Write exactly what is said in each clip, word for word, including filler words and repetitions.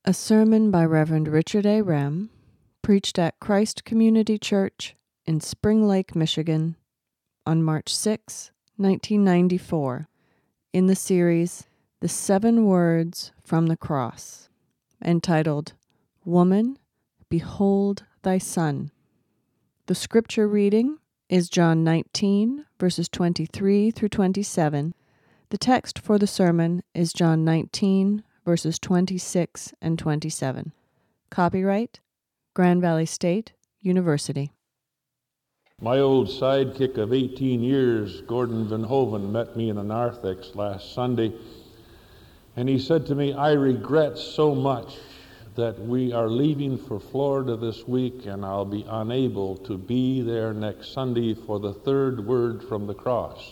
A sermon by Reverend Richard A. Rem, preached at Christ Community Church in Spring Lake, Michigan, on March sixth, nineteen ninety-four, in the series The Seven Words from the Cross, entitled, Woman, Behold Thy Son. The scripture reading is John nineteen, verses twenty-three through twenty-seven. The text for the sermon is John nineteen, verses twenty-six and twenty-seven. Copyright, Grand Valley State University. My old sidekick of eighteen years, Gordon Van Hoven, met me in a narthex last Sunday, and he said to me, I regret so much that we are leaving for Florida this week, and I'll be unable to be there next Sunday for the third word from the cross.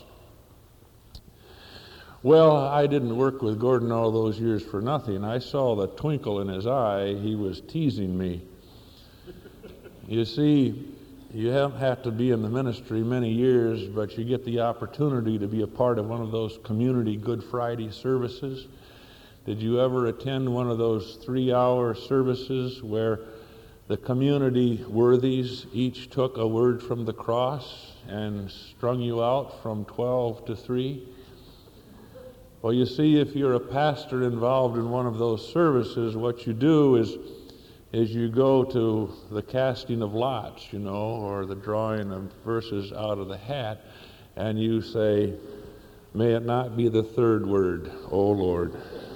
Well, I didn't work with Gordon all those years for nothing. I saw the twinkle in his eye. He was teasing me. You see, you haven't had to be in the ministry many years, but you get the opportunity to be a part of one of those community Good Friday services. Did you ever attend one of those three-hour services where the community worthies each took a word from the cross and strung you out from twelve to three? Well, you see, if you're a pastor involved in one of those services, what you do is is you go to the casting of lots, you know, or the drawing of verses out of the hat, and you say, may it not be the third word, O Lord.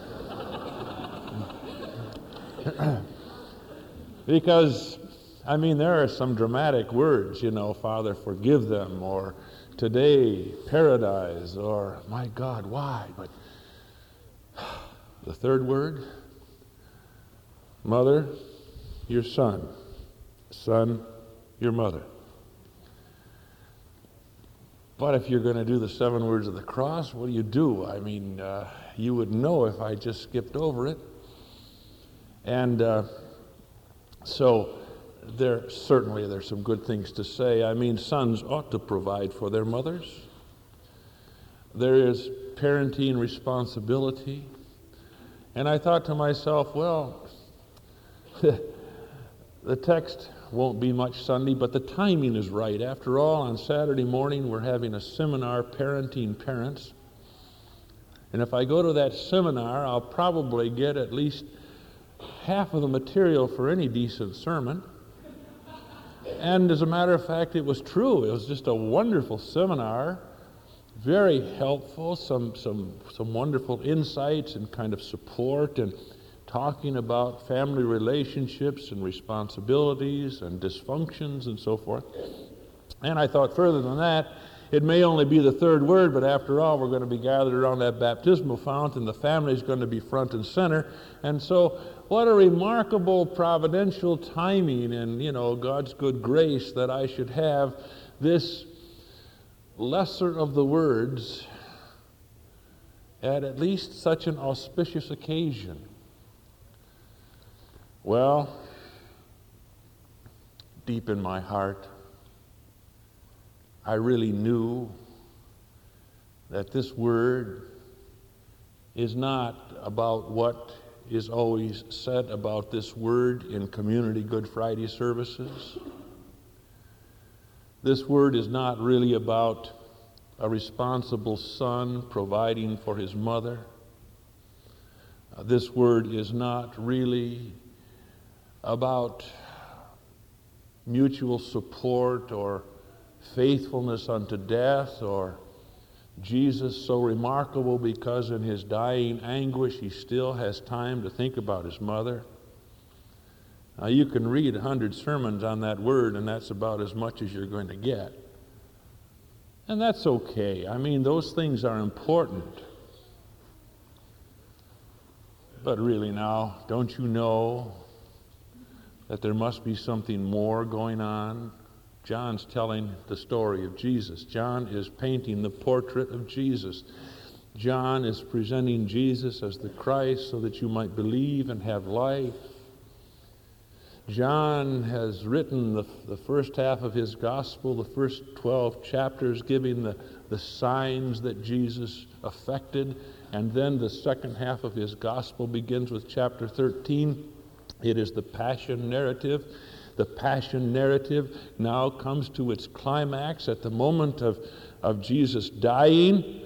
Because, I mean, there are some dramatic words, you know, Father, forgive them, or today, paradise, or my God, why? But the third word, mother, your son, son, your mother. But if you're going to do the seven words of the cross, what do you do? I mean, uh, you would know if I just skipped over it. And uh, so there certainly there's some good things to say. I mean, sons ought to provide for their mothers. There is parenting responsibility. And I thought to myself, well, the text won't be much Sunday, but the timing is right. After all, on Saturday morning, we're having a seminar, Parenting Parents. And if I go to that seminar, I'll probably get at least half of the material for any decent sermon. And as a matter of fact, it was true. It was just a wonderful seminar, very helpful, some some some wonderful insights and kind of support, and talking about family relationships and responsibilities and dysfunctions and so forth. And I thought further than that, it may only be the third word, but after all, we're going to be gathered around that baptismal fount, and the family is going to be front and center. And so what a remarkable providential timing and, you know, God's good grace that I should have this lesser of the words at at least such an auspicious occasion. Well, deep in my heart, I really knew that this word is not about what is always said about this word in community Good Friday services. This word is not really about a responsible son providing for his mother. Uh, this word is not really about mutual support or faithfulness unto death, or Jesus so remarkable because in his dying anguish he still has time to think about his mother. Now, you can read a hundred sermons on that word, and that's about as much as you're going to get. And that's okay. I mean, those things are important. But really now, don't you know that there must be something more going on? John's telling the story of Jesus. John is painting the portrait of Jesus. John is presenting Jesus as the Christ so that you might believe and have life. John has written the, the first half of his gospel, the first twelve chapters, giving the, the signs that Jesus effected And then the second half of his gospel begins with chapter thirteen. It is the passion narrative. The passion narrative now comes to its climax at the moment of, of Jesus dying.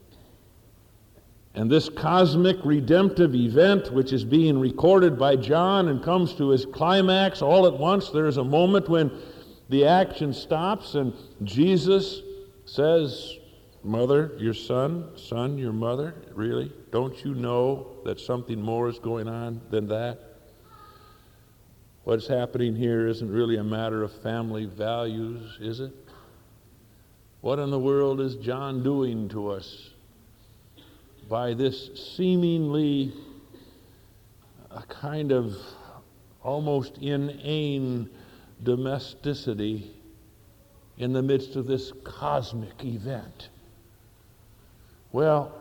And this cosmic redemptive event, which is being recorded by John and comes to its climax all at once, there is a moment when the action stops and Jesus says, "Mother, your son, son, your mother, really? Don't you know that something more is going on than that? What's happening here isn't really a matter of family values, is it? What in the world is John doing to us by this seemingly a kind of almost inane domesticity in the midst of this cosmic event?" Well,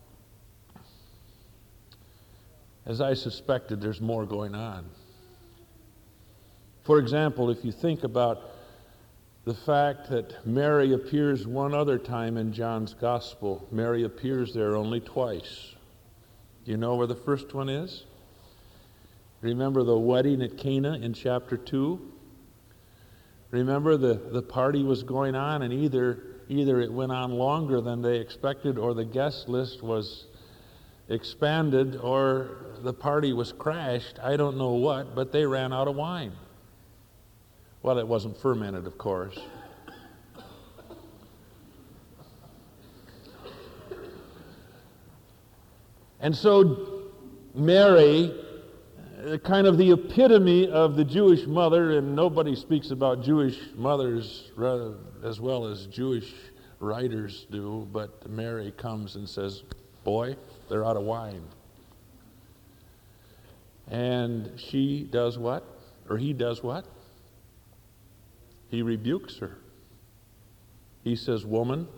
as I suspected, there's more going on. For example, if you think about the fact that Mary appears one other time in John's Gospel, Mary appears there only twice. Do you know where the first one is? Remember the wedding at Cana in chapter two? Remember the, the party was going on, and either, either it went on longer than they expected, or the guest list was expanded, or the party was crashed. I don't know what, but they ran out of wine. Well, it wasn't fermented, of course. And so Mary, kind of the epitome of the Jewish mother, and nobody speaks about Jewish mothers as well as Jewish writers do, but Mary comes and says, "Boy, they're out of wine." And she does what? Or he does what? He rebukes her. He says, "Woman,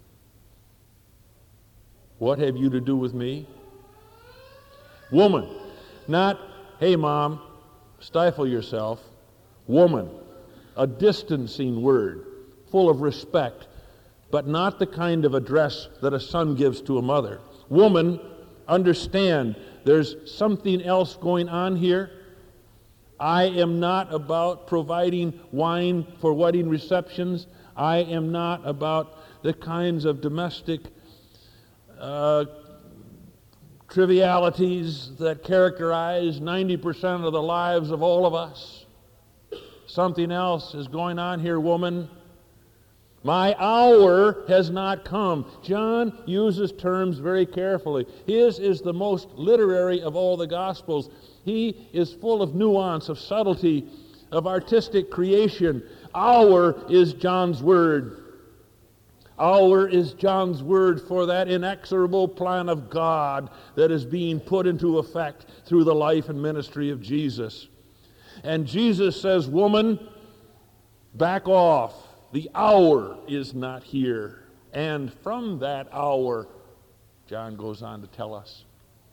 what have you to do with me?" Woman, not, "Hey, Mom, stifle yourself." Woman, a distancing word, full of respect, but not the kind of address that a son gives to a mother. Woman, understand, there's something else going on here. I am not about providing wine for wedding receptions. I am not about the kinds of domestic uh, trivialities that characterize ninety percent of the lives of all of us. Something else is going on here, woman. My hour has not come. John uses terms very carefully. His is the most literary of all the Gospels. He is full of nuance, of subtlety, of artistic creation. Hour is John's word. Hour is John's word for that inexorable plan of God that is being put into effect through the life and ministry of Jesus. And Jesus says, "Woman, back off. The hour is not here." And from that hour, John goes on to tell us.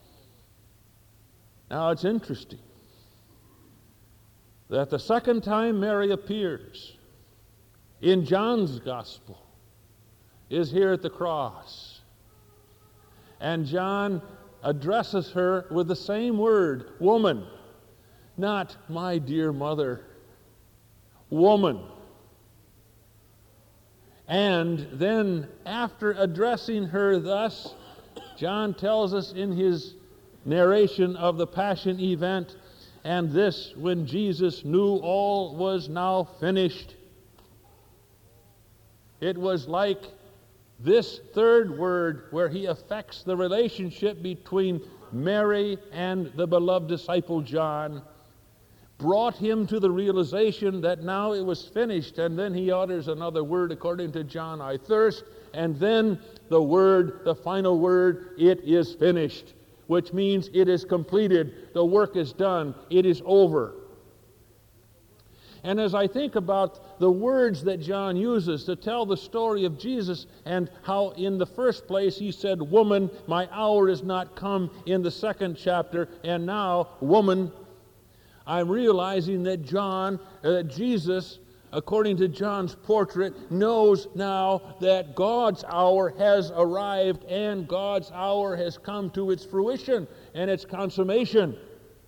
Now it's interesting that the second time Mary appears in John's Gospel is here at the cross. And John addresses her with the same word, "Woman," not "my dear mother." Woman. And then after addressing her thus, John tells us in his narration of the Passion event, "And this when Jesus knew all was now finished." It was like this third word where he affects the relationship between Mary and the beloved disciple John, brought him to the realization that now it was finished. And then he utters another word according to John, "I thirst." And then the word, the final word, "It is finished," which means it is completed. The work is done. It is over. And as I think about the words that John uses to tell the story of Jesus, and how in the first place he said, "Woman, my hour is not come," in the second chapter, and now, "Woman," I'm realizing that John, uh, that Jesus, uh, according to John's portrait, knows now that God's hour has arrived and God's hour has come to its fruition and its consummation.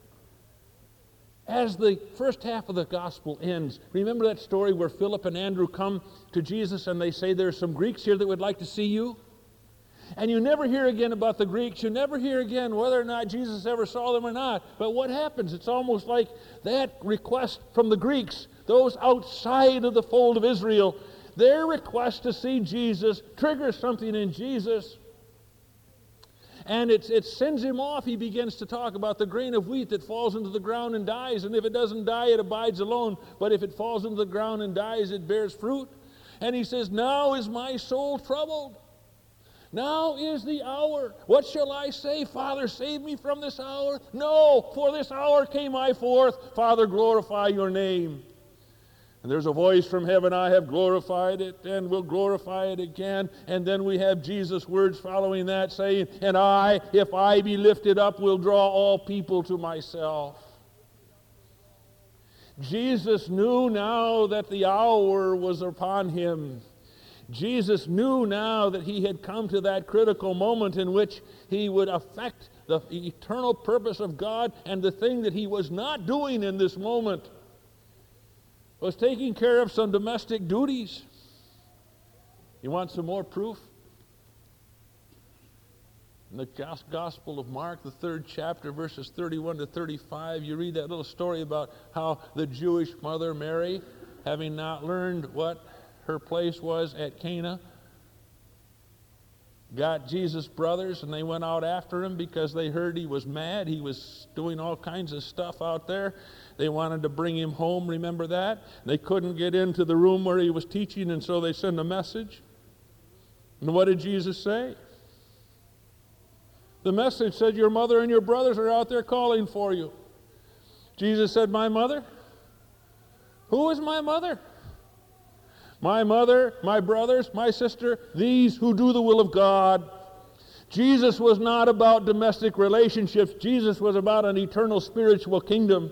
As the first half of the gospel ends, remember that story where Philip and Andrew come to Jesus and they say, there's some Greeks here that would like to see you? And you never hear again about the Greeks. You never hear again whether or not Jesus ever saw them or not. But what happens? It's almost like that request from the Greeks, those outside of the fold of Israel, their request to see Jesus triggers something in Jesus. And it's, it sends him off. He begins to talk about the grain of wheat that falls into the ground and dies. And if it doesn't die, it abides alone. But if it falls into the ground and dies, it bears fruit. And he says, now is my soul troubled. Now is the hour. What shall I say? Father, save me from this hour? No, for this hour came I forth. Father, glorify your name. And there's a voice from heaven, I have glorified it and will glorify it again. And then we have Jesus' words following that saying, and I, if I be lifted up, will draw all people to myself. Jesus knew now that the hour was upon him. Jesus knew now that he had come to that critical moment in which he would affect the eternal purpose of God, and the thing that he was not doing in this moment was taking care of some domestic duties. You want some more proof? In the Gospel of Mark, the third chapter, verses thirty-one to thirty-five, you read that little story about how the Jewish mother Mary, having not learned what her place was at Cana, got Jesus' brothers, and they went out after him because they heard he was mad. He was doing all kinds of stuff out there. They wanted to bring him home, remember that? They couldn't get into the room where he was teaching, and so they sent a message. And what did Jesus say? The message said, your mother and your brothers are out there calling for you. Jesus said, my mother? Who is my mother? My mother, my brothers, my sister, these who do the will of God. Jesus was not about domestic relationships. Jesus was about an eternal spiritual kingdom.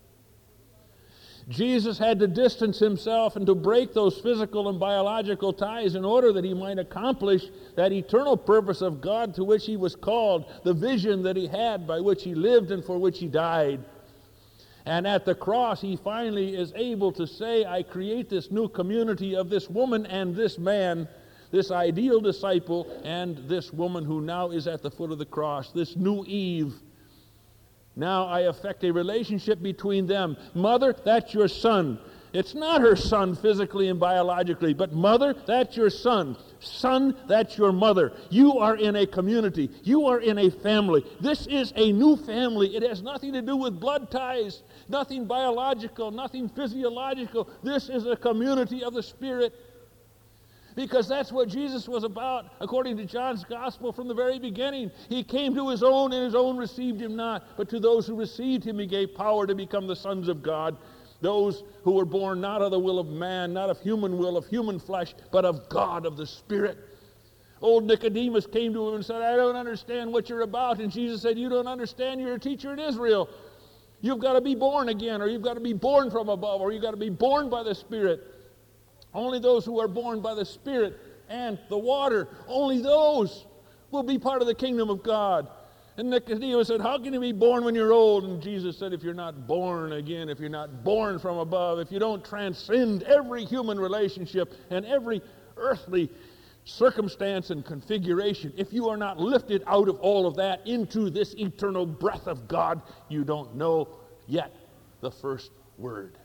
Jesus had to distance himself and to break those physical and biological ties in order that he might accomplish that eternal purpose of God to which he was called, the vision that he had by which he lived and for which he died. And at the cross, he finally is able to say, I create this new community of this woman and this man, this ideal disciple, and this woman who now is at the foot of the cross, this new Eve. Now I affect a relationship between them. Mother, that's your son. It's not her son physically and biologically, but mother, that's your son. Son, that's your mother. You are in a community. You are in a family. This is a new family. It has nothing to do with blood ties, nothing biological, nothing physiological. This is a community of the Spirit. Because that's what Jesus was about, according to John's Gospel from the very beginning. He came to his own, and his own received him not. But to those who received him, he gave power to become the sons of God. Those who were born not of the will of man, not of human will, of human flesh, but of God, of the Spirit. Old Nicodemus came to him and said, I don't understand what you're about. And Jesus said, you don't understand, you're a teacher in Israel. You've got to be born again, or you've got to be born from above, or you've got to be born by the Spirit. Only those who are born by the Spirit and the water, only those will be part of the kingdom of God. And Nicodemus said, how can you be born when you're old? And Jesus said, if you're not born again, if you're not born from above, if you don't transcend every human relationship and every earthly circumstance and configuration, if you are not lifted out of all of that into this eternal breath of God, you don't know yet the first word.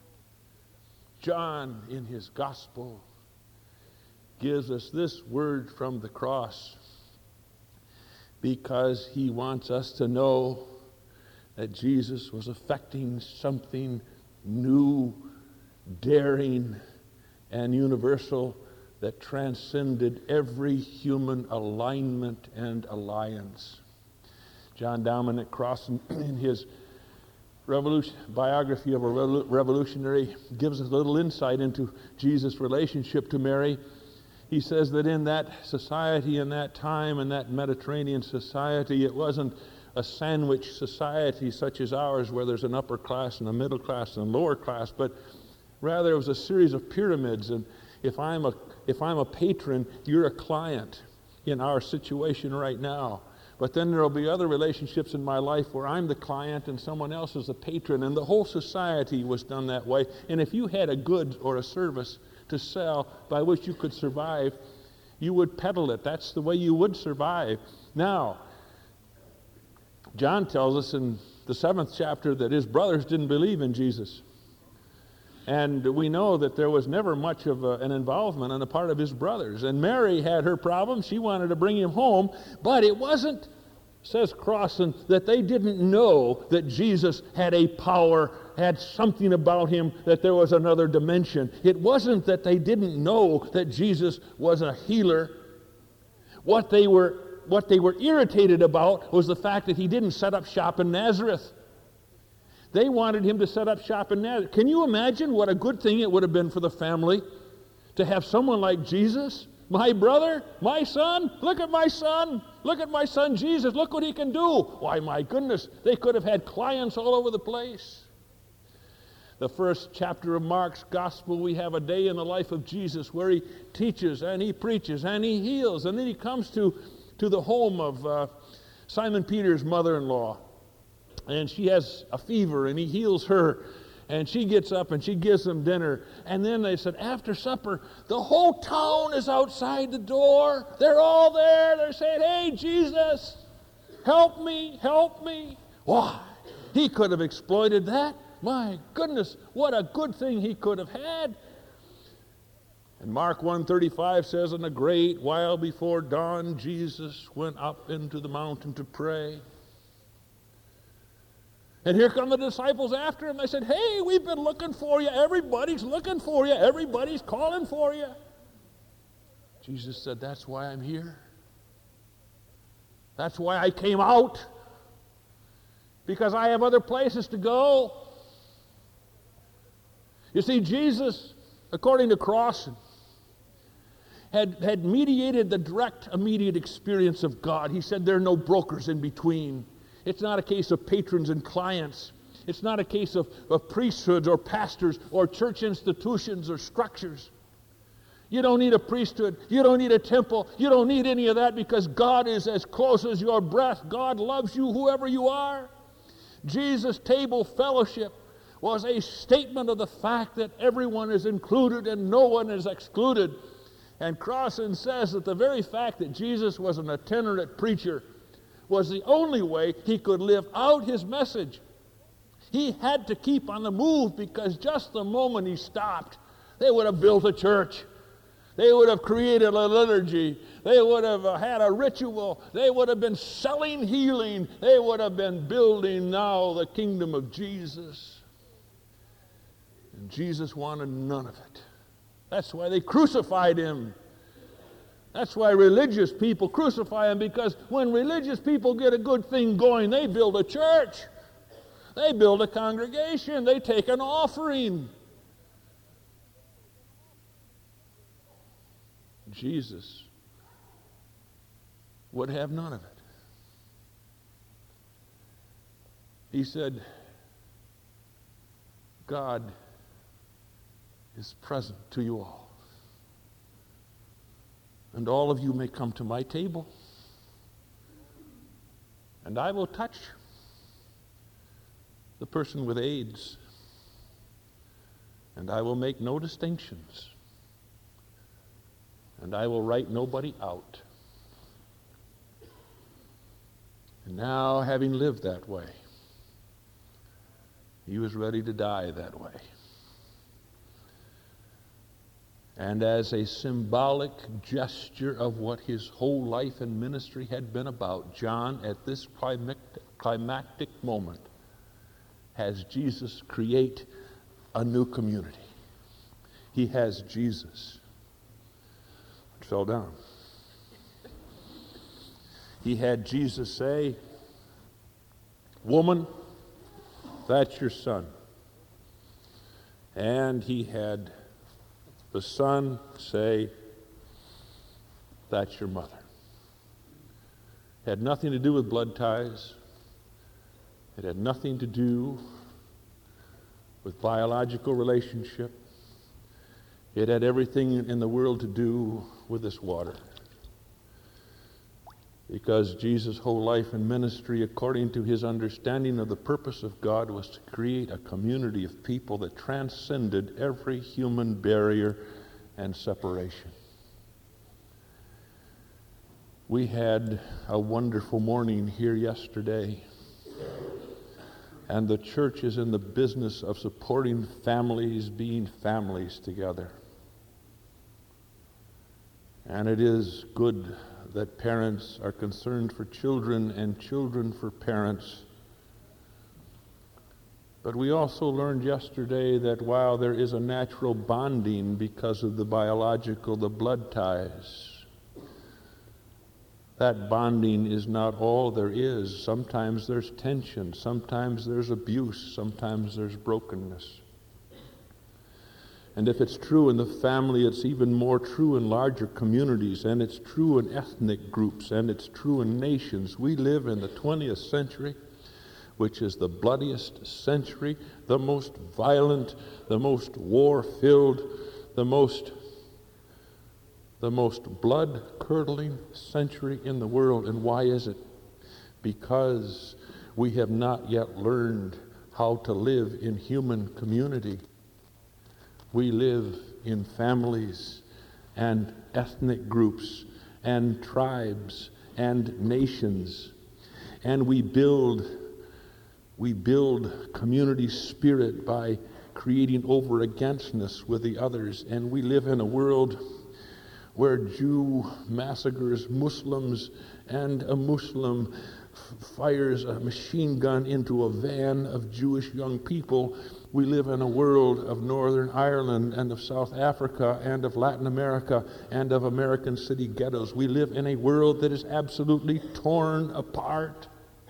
John, in his gospel, gives us this word from the cross because he wants us to know that Jesus was effecting something new, daring, and universal that transcended every human alignment and alliance. John Dominic Crossan, in his Revolution, biography of a revolutionary, gives us a little insight into Jesus' relationship to Mary. He says that in that society, in that time, in that Mediterranean society, it wasn't a sandwich society such as ours where there's an upper class and a middle class and a lower class, but Rather, it was a series of pyramids, and if I'm a if I'm a patron, you're a client in our situation right now. But then there will be other relationships in my life where I'm the client and someone else is the patron, and the whole society was done that way. And if you had a good or a service to sell by which you could survive, you would peddle it. That's the way you would survive. Now, John tells us in the seventh chapter that his brothers didn't believe in Jesus. And we know that there was never much of a, an involvement on the part of his brothers. And Mary had her problem. She wanted to bring him home. But it wasn't, says Crossan, that they didn't know that Jesus had a power, had something about him, that there was another dimension. It wasn't that they didn't know that Jesus was a healer. What they were, what they were irritated about was the fact that he didn't set up shop in Nazareth. They wanted him to set up shop in Nazareth. Can you imagine what a good thing it would have been for the family to have someone like Jesus? My brother, my son, look at my son. Look at my son Jesus. Look what he can do. Why, my goodness, they could have had clients all over the place. The first chapter of Mark's gospel, we have a day in the life of Jesus where he teaches and he preaches and he heals. And then he comes to, to the home of uh, Simon Peter's mother-in-law. And she has a fever, and he heals her. And she gets up, and she gives them dinner. And then they said, after supper, the whole town is outside the door. They're all there. They're saying, hey, Jesus, help me, help me. Why? He could have exploited that. My goodness, what a good thing he could have had. And Mark one thirty-five says, in a great while before dawn, Jesus went up into the mountain to pray. And here come the disciples after him. They said, hey, we've been looking for you. Everybody's looking for you. Everybody's calling for you. Jesus said, that's why I'm here. That's why I came out. Because I have other places to go. You see, Jesus, according to Crossan, had, had mediated the direct, immediate experience of God. He said there are no brokers in between. It's not a case of patrons and clients. It's not a case of, of priesthoods or pastors or church institutions or structures. You don't need a priesthood. You don't need a temple. You don't need any of that because God is as close as your breath. God loves you whoever you are. Jesus' table fellowship was a statement of the fact that everyone is included and no one is excluded. And Crossan says that the very fact that Jesus was an itinerant preacher was the only way he could live out his message. He had to keep on the move because just the moment he stopped, they would have built a church. They would have created a liturgy. They would have had a ritual. They would have been selling healing. They would have been building now the kingdom of Jesus. And Jesus wanted none of it. That's why they crucified him. That's why religious people crucify him, because when religious people get a good thing going, they build a church. They build a congregation. They take an offering. Jesus would have none of it. He said, God is present to you all. And all of you may come to my table, and I will touch the person with AIDS, and I will make no distinctions, and I will write nobody out. And now, having lived that way, he was ready to die that way. And as a symbolic gesture of what his whole life and ministry had been about, John, at this climactic, climactic moment, has Jesus create a new community. He has Jesus. It fell down. He had Jesus say, woman, that's your son. And he had the son say, that's your mother. It had nothing to do with blood ties. It had nothing to do with biological relationship. It had everything in the world to do with this water. Because Jesus' whole life and ministry, according to his understanding of the purpose of God, was to create a community of people that transcended every human barrier and separation. We had a wonderful morning here yesterday, and the church is in the business of supporting families being families together. And it is good that parents are concerned for children and children for parents. But we also learned yesterday that while there is a natural bonding because of the biological, the blood ties, that bonding is not all there is. Sometimes there's tension, sometimes there's abuse, sometimes there's brokenness. And if it's true in the family, it's even more true in larger communities, and it's true in ethnic groups, and it's true in nations. We live in the twentieth century, which is the bloodiest century, the most violent, the most war-filled, the most, the most blood-curdling century in the world. And why is it? Because we have not yet learned how to live in human community. We live in families and ethnic groups and tribes and nations, and we build we build community spirit by creating over againstness with the others. And we live in a world where Jew massacres Muslims, and a Muslim f- fires a machine gun into a van of Jewish young people. We live in a world of Northern Ireland and of South Africa and of Latin America and of American city ghettos. We live in a world that is absolutely torn apart.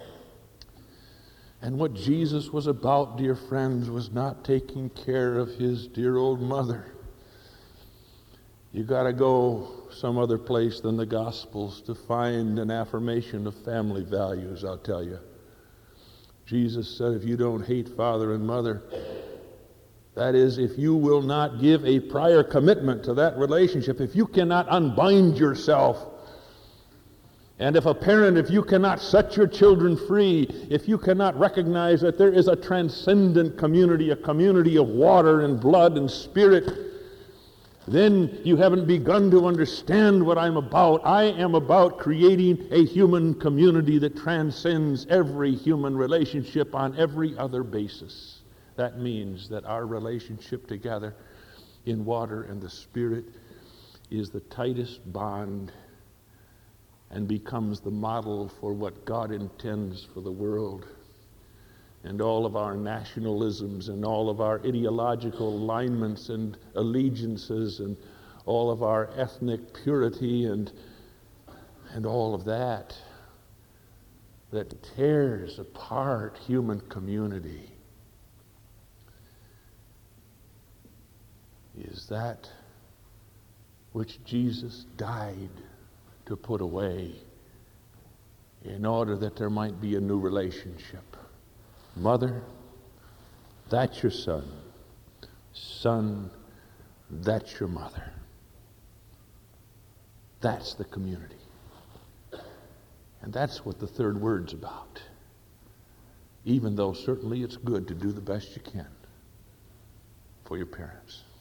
And what Jesus was about, dear friends, was not taking care of his dear old mother. You got to go some other place than the Gospels to find an affirmation of family values, I'll tell you. Jesus said, if you don't hate father and mother, that is, if you will not give a prior commitment to that relationship, if you cannot unbind yourself, and if a parent, if you cannot set your children free, if you cannot recognize that there is a transcendent community, a community of water and blood and spirit, then you haven't begun to understand what I'm about. I am about creating a human community that transcends every human relationship on every other basis. That means that our relationship together in water and the Spirit is the tightest bond and becomes the model for what God intends for the world. And all of our nationalisms and all of our ideological alignments and allegiances and all of our ethnic purity and and all of that that tears apart human community is that which Jesus died to put away in order that there might be a new relationship. Mother, that's your son. Son, that's your mother. That's the community. And that's what the third word's about. Even though certainly it's good to do the best you can for your parents.